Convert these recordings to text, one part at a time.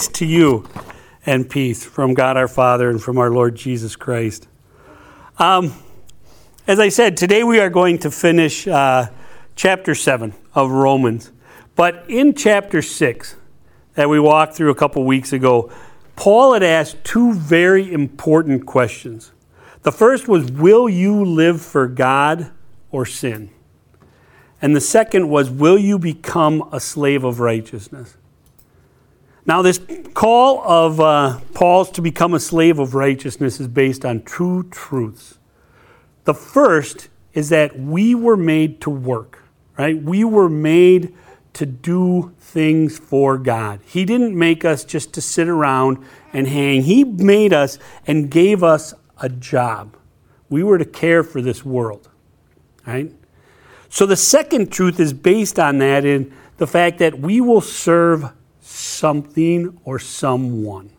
To you and peace from God our Father and from our Lord Jesus Christ. As I said, today we are going to finish chapter 7 of Romans. But in chapter 6 that we walked through a couple weeks ago, Paul had asked two very important questions. The first was, will you live for God or sin? And the second was, will you become a slave of righteousness? Now, this call of Paul's to become a slave of righteousness is based on two truths. The first is that we were made to work, right? We were made to do things for God. He didn't make us just to sit around and hang. He made us and gave us a job. We were to care for this world, right? So the second truth is based on that in the fact that we will serve something or someone.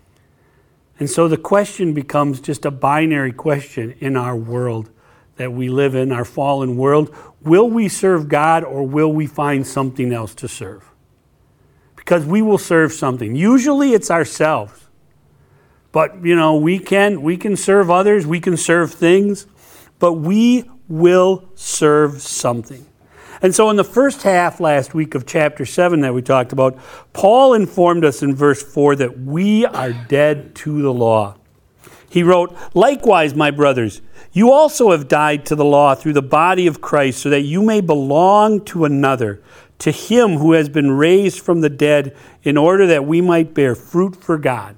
And so the question becomes just a binary question in our world that we live in, our fallen world. Will we serve God or will we find something else to serve? Because we will serve something. Usually it's ourselves. But, we can serve others, we can serve things, but we will serve something. And so in the first half last week of chapter 7 that we talked about, Paul informed us in verse 4 that we are dead to the law. He wrote, "Likewise, my brothers, you also have died to the law through the body of Christ, so that you may belong to another, to him who has been raised from the dead, in order that we might bear fruit for God."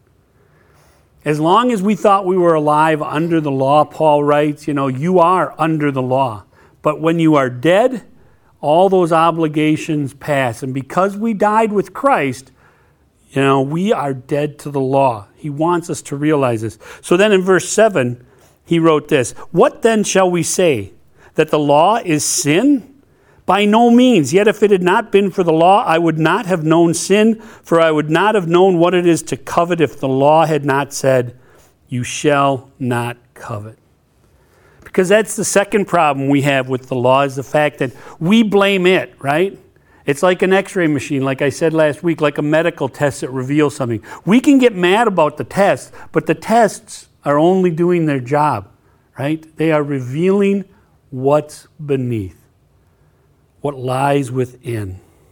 As long as we thought we were alive under the law, Paul writes, you are under the law. But when you are dead, all those obligations pass. And because we died with Christ, we are dead to the law. He wants us to realize this. So then in verse 7, he wrote this, "What then shall we say? That the law is sin? By no means. Yet if it had not been for the law, I would not have known sin, for I would not have known what it is to covet if the law had not said, 'You shall not covet.'" Because that's the second problem we have with the law, is the fact that we blame it, right? It's like an x-ray machine, like I said last week, like a medical test that reveals something. We can get mad about the test, but the tests are only doing their job, right? They are revealing what's beneath, what lies within.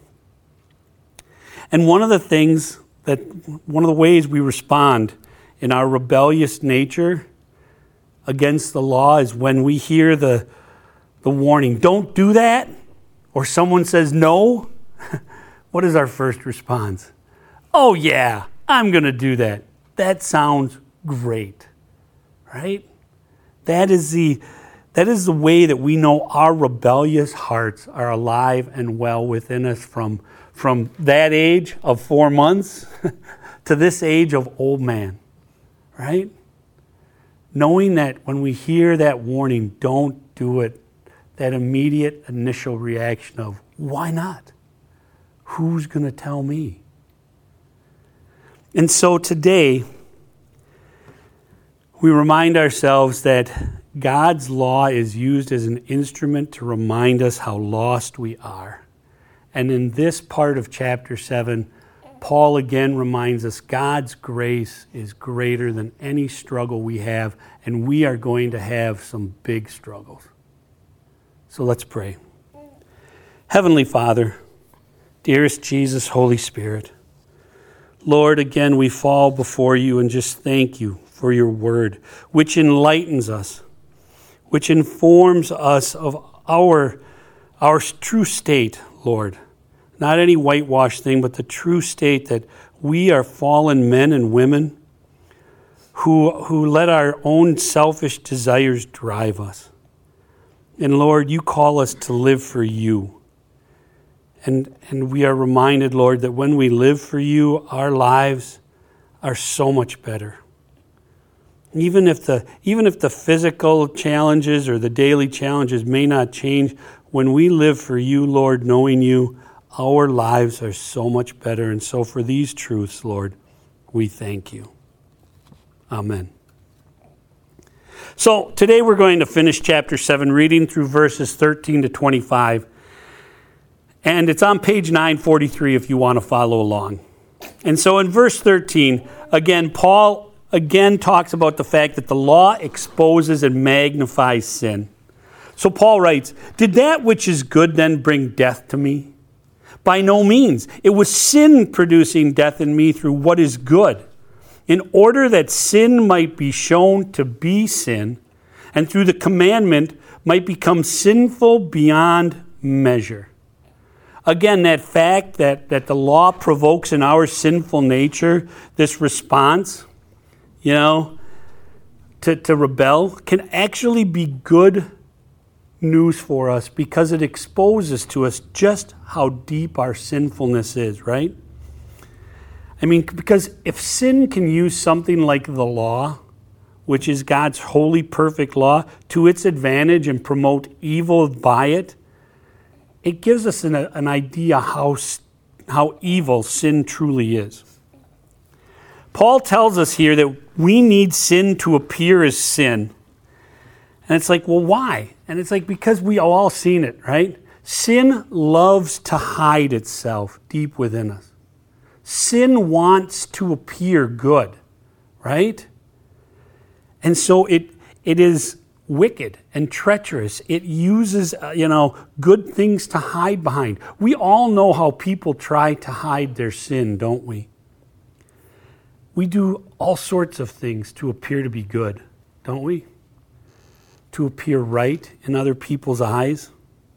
And one of the ways we respond in our rebellious nature against the law is when we hear the warning, "Don't do that," or someone says no. What is our first response? "Oh yeah, I'm going to do that. That sounds great." Right? That is the way that we know our rebellious hearts are alive and well within us from that age of 4 months to this age of old man. Right? Knowing that when we hear that warning, don't do it, that immediate initial reaction of, why not? Who's going to tell me? And so today, we remind ourselves that God's law is used as an instrument to remind us how lost we are. And in this part of chapter 7, Paul again reminds us God's grace is greater than any struggle we have, and we are going to have some big struggles. So let's pray. Heavenly Father, dearest Jesus, Holy Spirit, Lord, again we fall before you and just thank you for your word, which enlightens us, which informs us of our true state, Lord. Not any whitewash thing, but the true state that we are fallen men and women who let our own selfish desires drive us. And Lord, you call us to live for you. And we are reminded, Lord, that when we live for you, our lives are so much better. Even if the physical challenges or the daily challenges may not change, when we live for you, Lord, knowing you, our lives are so much better. And so for these truths, Lord, we thank you. Amen. So today we're going to finish chapter 7, reading through verses 13 to 25. And it's on page 943 if you want to follow along. And so in verse 13, again, Paul again talks about the fact that the law exposes and magnifies sin. So Paul writes, "Did that which is good then bring death to me? By no means. It was sin producing death in me through what is good, in order that sin might be shown to be sin, and through the commandment might become sinful beyond measure." Again, that fact that the law provokes in our sinful nature this response, to rebel, can actually be good news for us because it exposes to us just how deep our sinfulness is, right? I mean, because if sin can use something like the law, which is God's holy, perfect law, to its advantage and promote evil by it, it gives us an idea how evil sin truly is. Paul tells us here that we need sin to appear as sin. And it's like, well, why? And it's like, because we all seen it, right? Sin loves to hide itself deep within us. Sin wants to appear good, right? And so it is wicked and treacherous. It uses, good things to hide behind. We all know how people try to hide their sin, don't we? We do all sorts of things to appear to be good, don't we? To appear right in other people's eyes.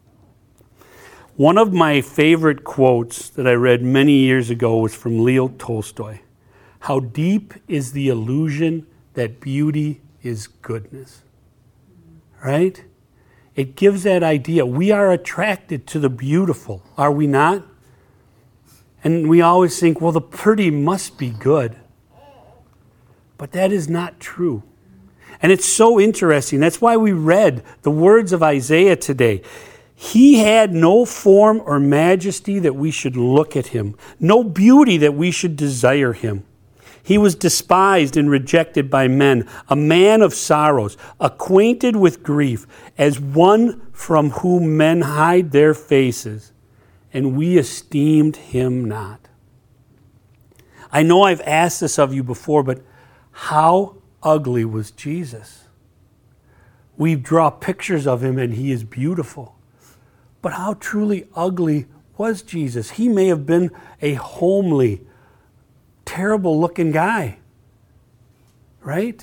One of my favorite quotes that I read many years ago was from Leo Tolstoy. "How deep is the illusion that beauty is goodness." Right? It gives that idea. We are attracted to the beautiful, are we not? And we always think, well, the pretty must be good. But that is not true. And it's so interesting. That's why we read the words of Isaiah today. "He had no form or majesty that we should look at him, no beauty that we should desire him. He was despised and rejected by men, a man of sorrows, acquainted with grief, as one from whom men hide their faces, and we esteemed him not." I know I've asked this of you before, but how ugly was Jesus? We draw pictures of him and he is beautiful. But how truly ugly was Jesus? He may have been a homely, terrible looking guy, right?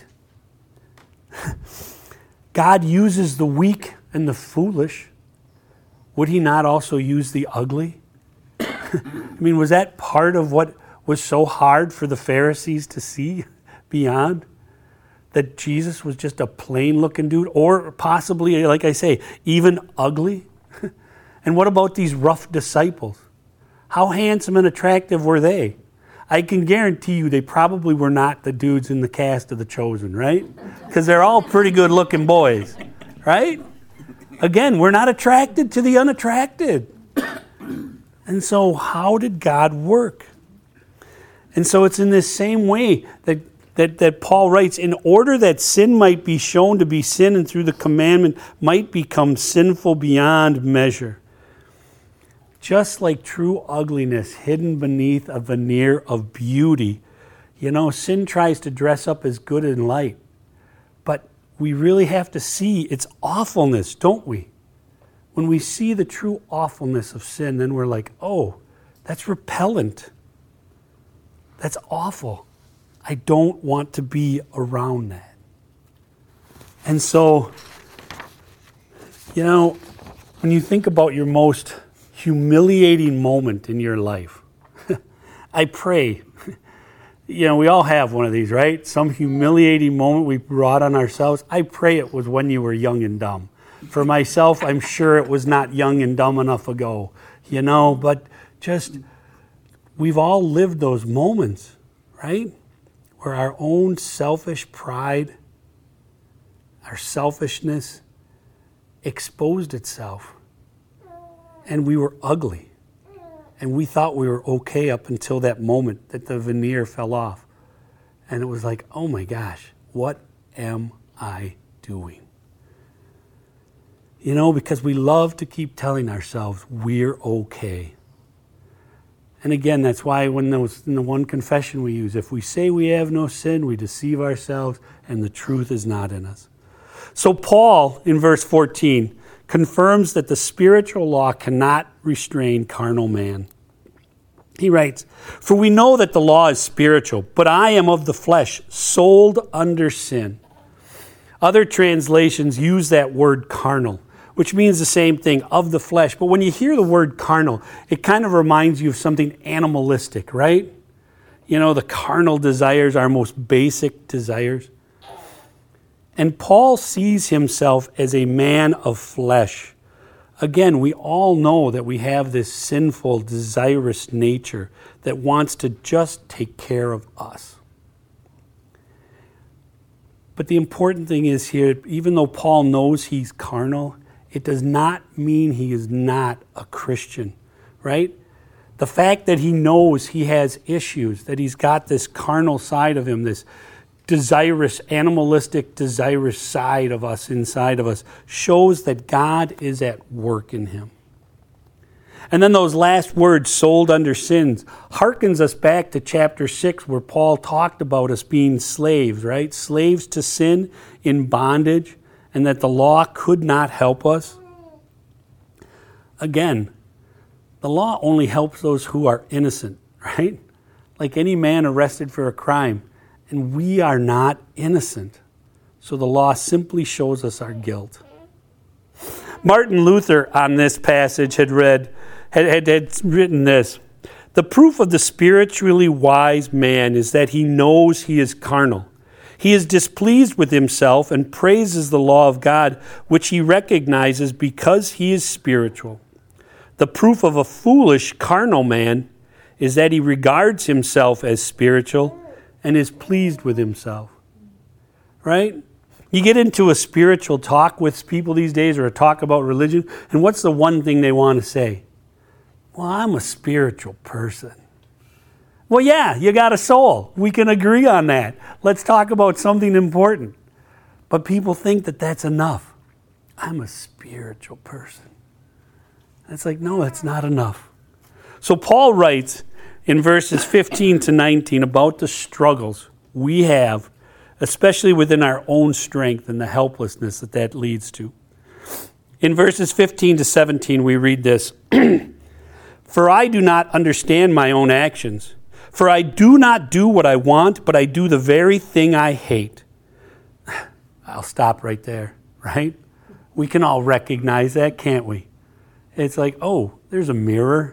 God uses the weak and the foolish. Would he not also use the ugly? I mean, was that part of what was so hard for the Pharisees to see beyond? That Jesus was just a plain looking dude, or possibly, like I say, even ugly? And what about these rough disciples? How handsome and attractive were they? I can guarantee you they probably were not the dudes in the cast of The Chosen, right? Because they're all pretty good looking boys, right? Again, we're not attracted to the unattracted. And so how did God work? And so it's in this same way that Paul writes, "In order that sin might be shown to be sin, and through the commandment might become sinful beyond measure." Just like true ugliness hidden beneath a veneer of beauty, sin tries to dress up as good and light. But we really have to see its awfulness, don't we? When we see the true awfulness of sin, then we're like, oh, that's repellent. That's awful. I don't want to be around that. And so, when you think about your most humiliating moment in your life, I pray, we all have one of these, right? Some humiliating moment we brought on ourselves. I pray it was when you were young and dumb. For myself, I'm sure it was not young and dumb enough ago, but just, we've all lived those moments, right? Where our own selfish pride, our selfishness exposed itself. And we were ugly. And we thought we were okay up until that moment that the veneer fell off. And it was like, oh my gosh, what am I doing? Because we love to keep telling ourselves we're okay. And again, that's why in the one confession we use, if we say we have no sin, we deceive ourselves and the truth is not in us. So Paul, in verse 14, confirms that the spiritual law cannot restrain carnal man. He writes, "For we know that the law is spiritual, but I am of the flesh, sold under sin." Other translations use that word carnal, which means the same thing, of the flesh. But when you hear the word carnal, it kind of reminds you of something animalistic, right? You know, the carnal desires, our most basic desires. And Paul sees himself as a man of flesh. Again, we all know that we have this sinful, desirous nature that wants to just take care of us. But the important thing is here, even though Paul knows he's carnal, it does not mean he is not a Christian, right? The fact that he knows he has issues, that he's got this carnal side of him, this desirous, animalistic, desirous side of us, inside of us, shows that God is at work in him. And then those last words, sold under sins, harkens us back to chapter 6 where Paul talked about us being slaves, right? Slaves to sin in bondage, and that the law could not help us. Again, the law only helps those who are innocent, right? Like any man arrested for a crime, and we are not innocent. So the law simply shows us our guilt. Martin Luther on this passage had written this: "The proof of the spiritually wise man is that he knows he is carnal. He is displeased with himself and praises the law of God, which he recognizes because he is spiritual. The proof of a foolish carnal man is that he regards himself as spiritual and is pleased with himself." Right? You get into a spiritual talk with people these days, or a talk about religion, and what's the one thing they want to say? "Well, I'm a spiritual person." Well, yeah, you got a soul. We can agree on that. Let's talk about something important. But people think that that's enough. I'm a spiritual person. It's like, no, that's not enough. So Paul writes in verses 15 to 19 about the struggles we have, especially within our own strength and the helplessness that leads to. In verses 15 to 17, we read this: "For I do not understand my own actions. For I do not do what I want, but I do the very thing I hate." I'll stop right there, right? We can all recognize that, can't we? It's like, oh, there's a mirror.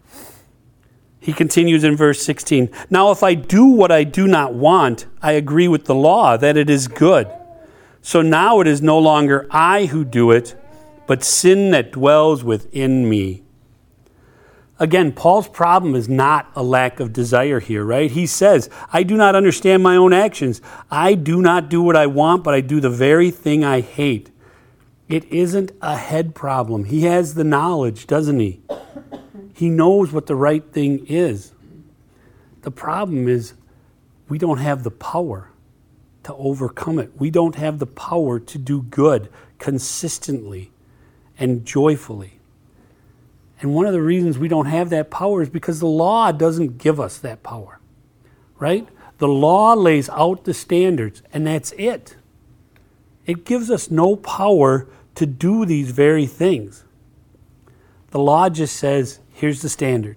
He continues in verse 16. "Now if I do what I do not want, I agree with the law that it is good. So now it is no longer I who do it, but sin that dwells within me." Again, Paul's problem is not a lack of desire here, right? He says, I do not understand my own actions. I do not do what I want, but I do the very thing I hate. It isn't a head problem. He has the knowledge, doesn't he? He knows what the right thing is. The problem is we don't have the power to overcome it. We don't have the power to do good consistently and joyfully. And one of the reasons we don't have that power is because the law doesn't give us that power, right? The law lays out the standards, and that's it. It gives us no power to do these very things. The law just says, here's the standard.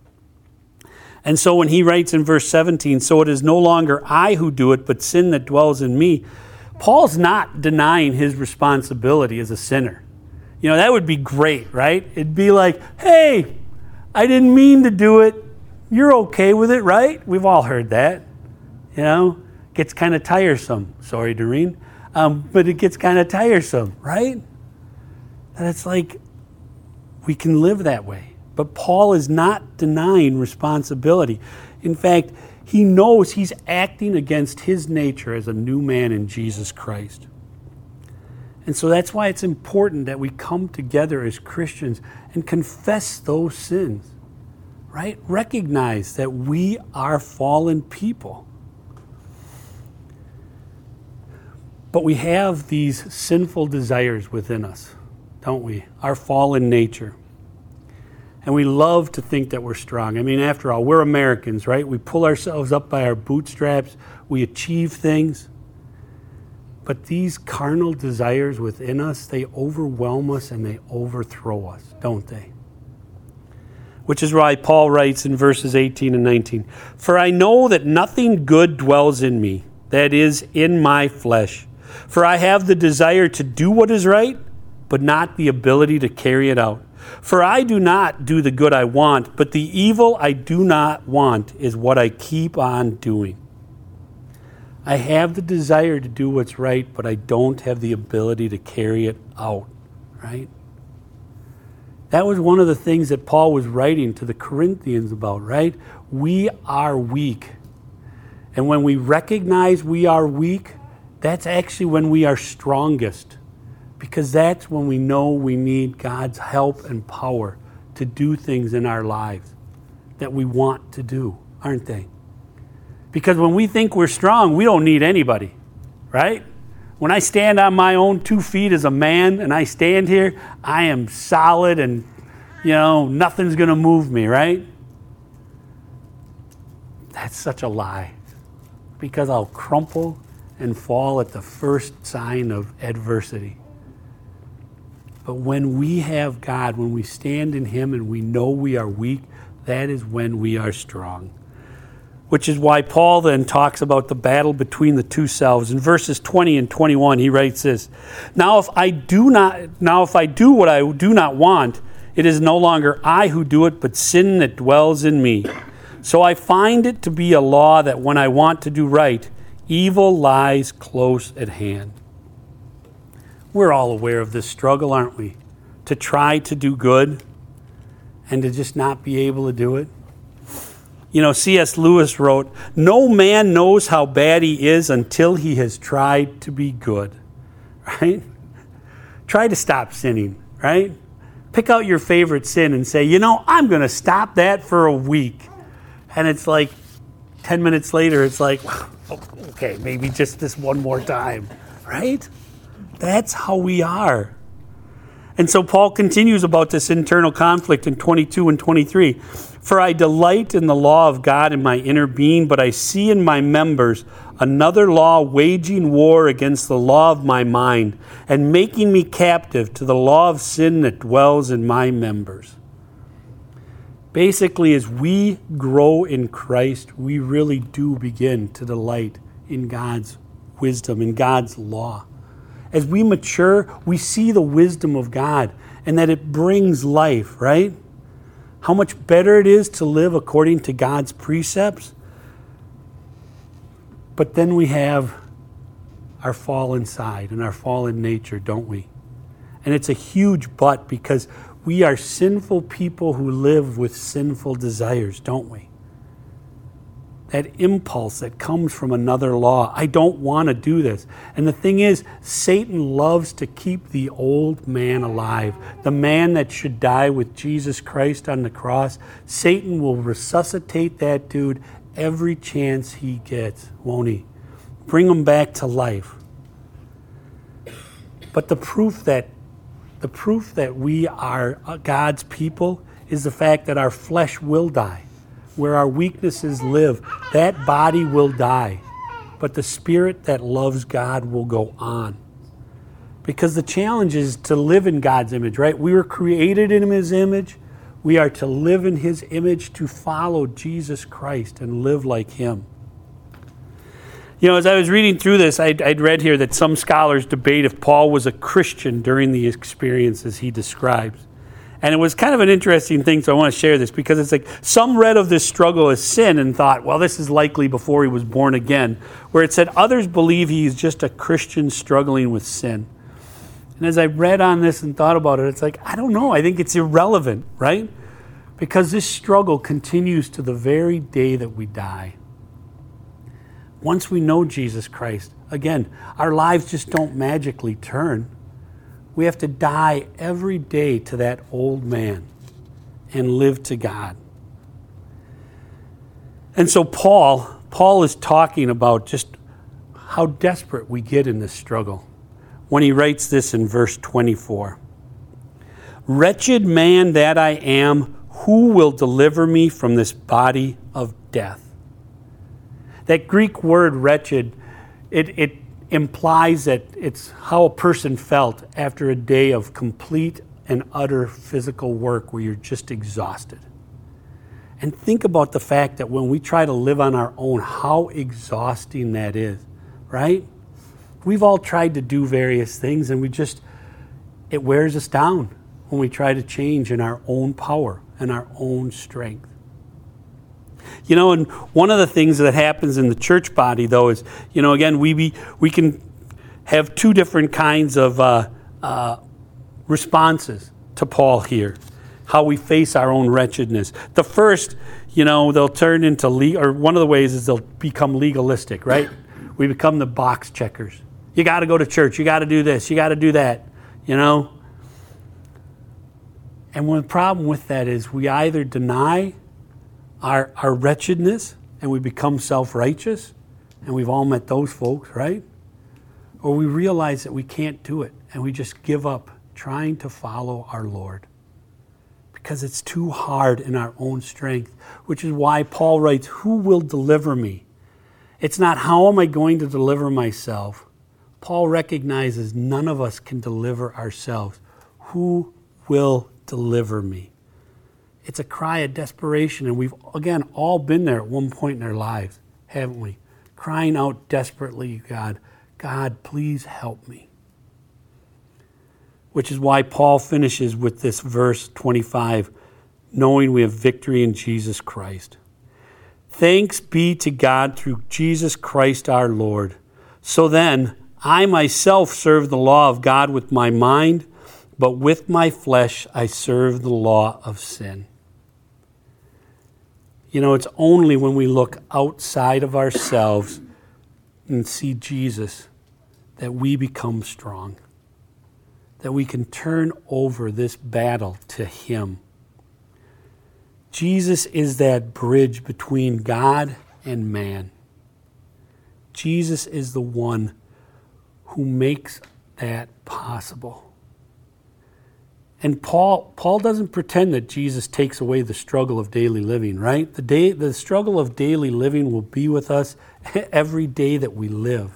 And so when he writes in verse 17, "So it is no longer I who do it, but sin that dwells in me," Paul's not denying his responsibility as a sinner. You know, that would be great, right? It'd be like, hey, I didn't mean to do it. You're okay with it, right? We've all heard that. You know, gets kind of tiresome. Sorry, Doreen. But it gets kind of tiresome, right? And it's like, we can live that way. But Paul is not denying responsibility. In fact, he knows he's acting against his nature as a new man in Jesus Christ. And so that's why it's important that we come together as Christians and confess those sins, right? Recognize that we are fallen people. But we have these sinful desires within us, don't we? Our fallen nature. And we love to think that we're strong. I mean, after all, we're Americans, right? We pull ourselves up by our bootstraps. We achieve things. But these carnal desires within us, they overwhelm us and they overthrow us, don't they? Which is why Paul writes in verses 18 and 19, "For I know that nothing good dwells in me, that is, in my flesh. For I have the desire to do what is right, but not the ability to carry it out. For I do not do the good I want, but the evil I do not want is what I keep on doing. I have the desire to do what's right, but I don't have the ability to carry it out," right? That was one of the things that Paul was writing to the Corinthians about, right? We are weak. And when we recognize we are weak, that's actually when we are strongest. Because that's when we know we need God's help and power to do things in our lives that we want to do, aren't they? Because when we think we're strong, we don't need anybody, right? When I stand on my own 2 feet as a man and I stand here, I am solid and, nothing's going to move me, right? That's such a lie. Because I'll crumple and fall at the first sign of adversity. But when we have God, when we stand in Him and we know we are weak, that is when we are strong. Which is why Paul then talks about the battle between the two selves. In verses 20 and 21, he writes this, Now if I do what I do not want, it is no longer I who do it, but sin that dwells in me. So I find it to be a law that when I want to do right, evil lies close at hand." We're all aware of this struggle, aren't we? To try to do good and to just not be able to do it. C.S. Lewis wrote, "No man knows how bad he is until he has tried to be good." Right? Try to stop sinning, right? Pick out your favorite sin and say, I'm going to stop that for a week. And it's like 10 minutes later, it's like, okay, maybe just this one more time, right? That's how we are. And so Paul continues about this internal conflict in 22 and 23. "For I delight in the law of God in my inner being, but I see in my members another law waging war against the law of my mind and making me captive to the law of sin that dwells in my members." Basically, as we grow in Christ, we really do begin to delight in God's wisdom, in God's law. As we mature, we see the wisdom of God and that it brings life, right? How much better it is to live according to God's precepts. But then we have our fallen side and our fallen nature, don't we? And it's a huge but, because we are sinful people who live with sinful desires, don't we? That impulse that comes from another law. I don't want to do this. And the thing is, Satan loves to keep the old man alive. The man that should die with Jesus Christ on the cross. Satan will resuscitate that dude every chance he gets, won't he? Bring him back to life. But the proof that we are God's people is the fact that our flesh will die. Where our weaknesses live, that body will die. But the spirit that loves God will go on. Because the challenge is to live in God's image, right? We were created in His image. We are to live in His image, to follow Jesus Christ and live like Him. As I was reading through this, I'd read here that some scholars debate if Paul was a Christian during the experiences he describes. And it was kind of an interesting thing, so I want to share this, because it's like some read of this struggle as sin and thought, well, this is likely before he was born again, where it said others believe he's just a Christian struggling with sin. And as I read on this and thought about it, it's like, I don't know, I think it's irrelevant, right? Because this struggle continues to the very day that we die. Once we know Jesus Christ, again, our lives just don't magically turn. We have to die every day to that old man and live to God. And so Paul is talking about just how desperate we get in this struggle when he writes this in verse 24. "Wretched man that I am, who will deliver me from this body of death? That Greek word wretched, it implies that it's how a person felt after a day of complete and utter physical work where you're just exhausted. And think about the fact that when we try to live on our own, how exhausting that is, right? We've all tried to do various things and it wears us down when we try to change in our own power and our own strength. You know, and one of the things that happens in the church body, though, is, you know, again, we can have two different kinds of responses to Paul here, how we face our own wretchedness. The first, you know, they'll turn into, or one of the ways is they'll become legalistic, right? We become the box checkers. You got to go to church. You got to do this. You got to do that, you know? And one problem with that is we either deny our wretchedness and we become self-righteous, and we've all met those folks, right? Or we realize that we can't do it and we just give up trying to follow our Lord because it's too hard in our own strength, which is why Paul writes, who will deliver me? It's not how am I going to deliver myself. Paul recognizes none of us can deliver ourselves. Who will deliver me? It's a cry of desperation, and we've, again, all been there at one point in our lives, haven't we? Crying out desperately, God, please help me. Which is why Paul finishes with this verse 25, knowing we have victory in Jesus Christ. Thanks be to God through Jesus Christ our Lord. So then, I myself serve the law of God with my mind, but with my flesh I serve the law of sin. You know, it's only when we look outside of ourselves and see Jesus that we become strong, that we can turn over this battle to Him. Jesus is that bridge between God and man. Jesus is the one who makes that possible. And Paul doesn't pretend that Jesus takes away the struggle of daily living, right? The struggle of daily living will be with us every day that we live.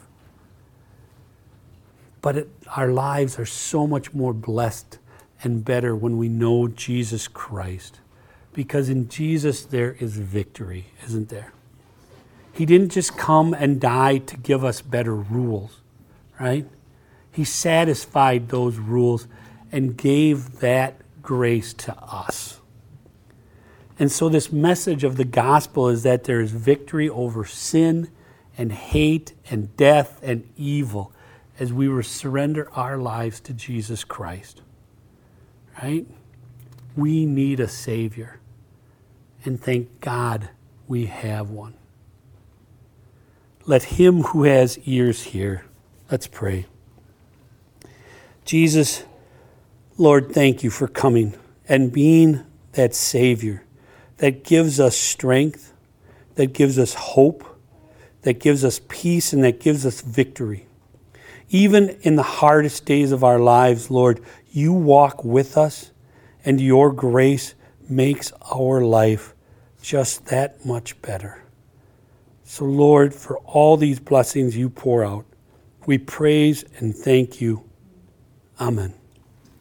But our lives are so much more blessed and better when we know Jesus Christ. Because in Jesus there is victory, isn't there? He didn't just come and die to give us better rules, right? He satisfied those rules and gave that grace to us. And so this message of the gospel is that there is victory over sin and hate and death and evil as we surrender our lives to Jesus Christ. Right? We need a Savior. And thank God we have one. Let him who has ears hear. Let's pray. Jesus, Lord, thank you for coming and being that Savior that gives us strength, that gives us hope, that gives us peace, and that gives us victory. Even in the hardest days of our lives, Lord, you walk with us, and your grace makes our life just that much better. So, Lord, for all these blessings you pour out, we praise and thank you. Amen.